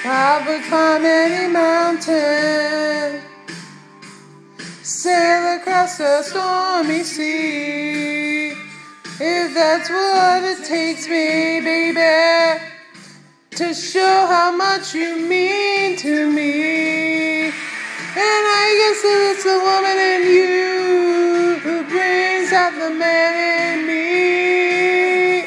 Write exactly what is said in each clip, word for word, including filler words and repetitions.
I would climb any mountain, sail across the stormy sea, if that's what it takes me, baby, to show how much you mean to me. And I guess it's the woman in you who brings out the man in me.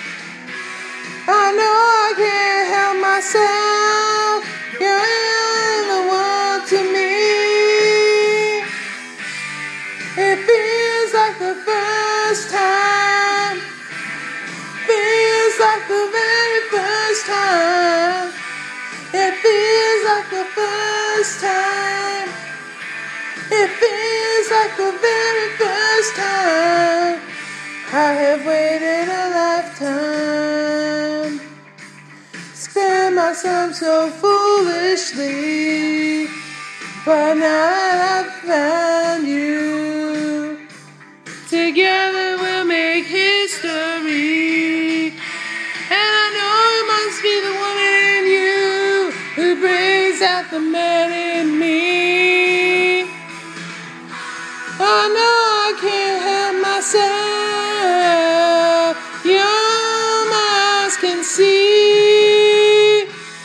I know I can't help myself, you're the one to me. It feels like the first time, feels like the very first time. It feels like the first time, it feels like the very first time. I have waited a lifetime, spent myself so foolishly, but now that I've found you, together we'll make history. And I know it must be the woman in you who brings out the man in me. I know I can't help myself, your eyes can see.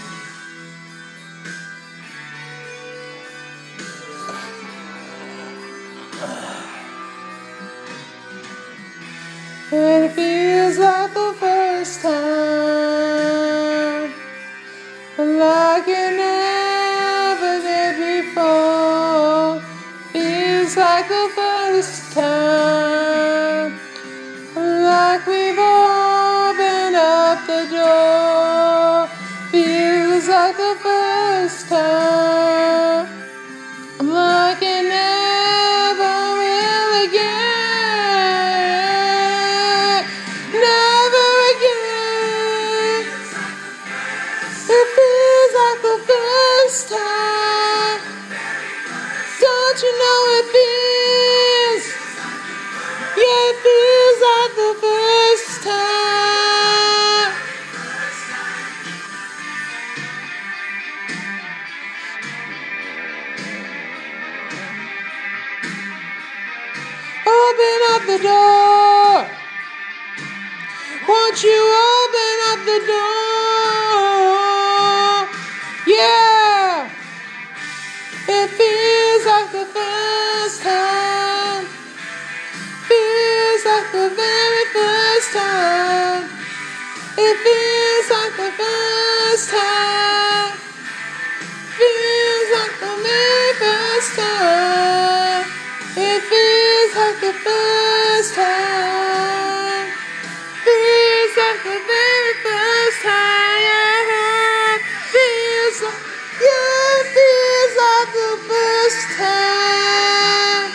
It feels like the first time, like it never did before. Feels like the first time, like we've opened up the door. Feels like the first time, like it never will again, never again. It feels like the first time. Don't you know it feels? Yeah, it feels like the first time. Open up the door. Won't you open up the door? Yeah. It feels like the first time, feels like the very first time. It feels like the first time, feels like the very first time. It feels like the first time, feels like the very first time. Yeah. Feels like, yeah, it feels like the first time.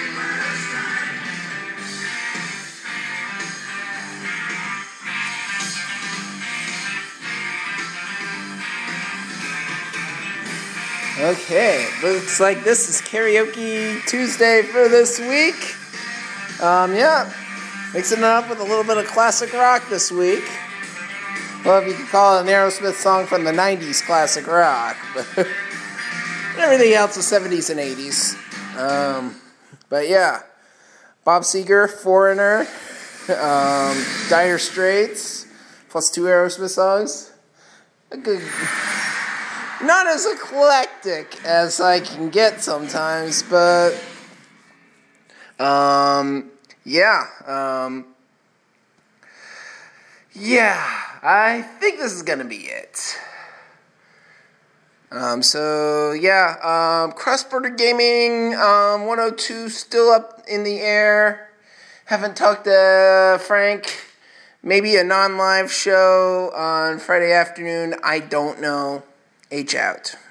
Okay, looks like this is Karaoke Tuesday for this week. Um, yeah, mixing it up with a little bit of classic rock this week. Well, if you could call it an Aerosmith song from the nineties classic rock, but everything else was seventies and eighties. Um, but yeah, Bob Seger, Foreigner, um, Dire Straits, plus two Aerosmith songs. A good, not as eclectic as I can get sometimes, but um, yeah, um, yeah, I think this is gonna be it. Um, so yeah, um, Cross Border Gaming, um, one oh two still up in the air. Haven't talked to Frank. Maybe a non-live show on Friday afternoon. I don't know. H out.